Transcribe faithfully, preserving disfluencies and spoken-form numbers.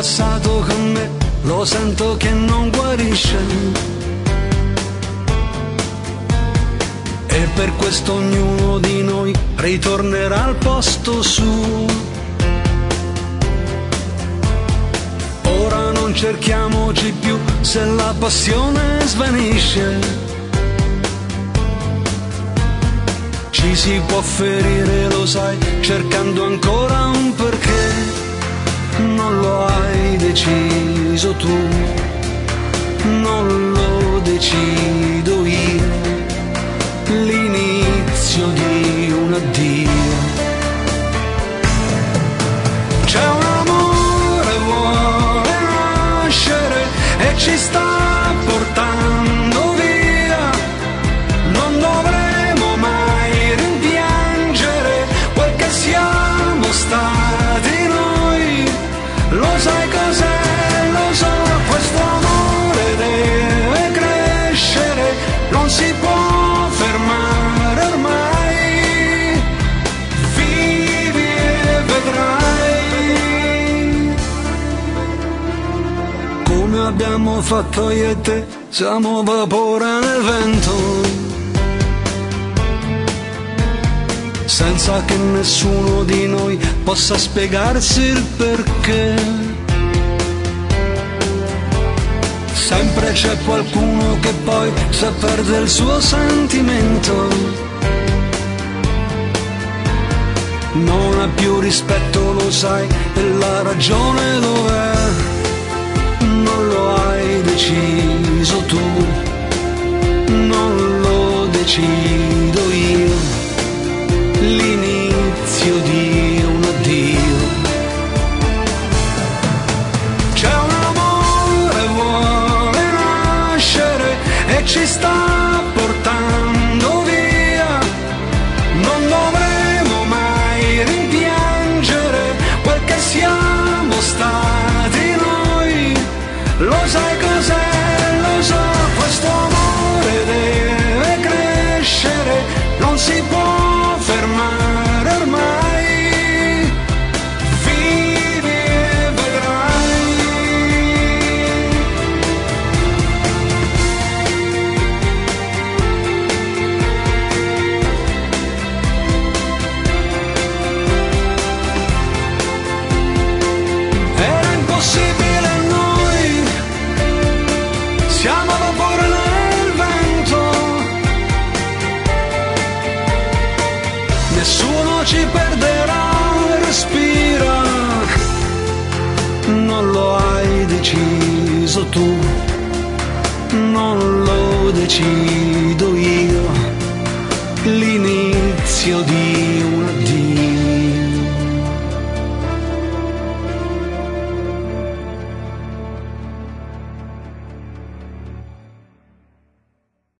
passato con me, lo sento che non guarisce. E per questo ognuno di noi ritornerà al posto suo. Ora non cerchiamoci più se la passione svanisce. Ci si può ferire, lo sai, cercando ancora un perché. Non lo hai deciso tu, non lo decido io. L'inizio di un addio. C'è un amore, vuole nascere e ci sta portando via. Non dovremo mai rimpiangere quel che siamo stati noi. Lo sai cos'è? Lo so, questo amore deve crescere, non si può fermare ormai. Vivi e vedrai. Come abbiamo fatto io e te, siamo vapore nel vento, senza che nessuno di noi possa spiegarsi il perché. Sempre c'è qualcuno che poi se perde il suo sentimento, non ha più rispetto, lo sai, e la ragione dov'è? Non lo hai deciso tu, non lo decido io. L'inizio di un addio. C'è un amore, vuole nascere e ci sta portando via. Non dovremo mai rimpiangere quel che siamo stati noi. Lo sai cos'è? Lo so, questo amore deve crescere, non si può fermare ormai. Vivi e vedrai. Era impossibile a noi, siamo vapore nel vento. Nessuno ci perderà, respira. Non lo hai deciso tu, non lo decido io. L'inizio di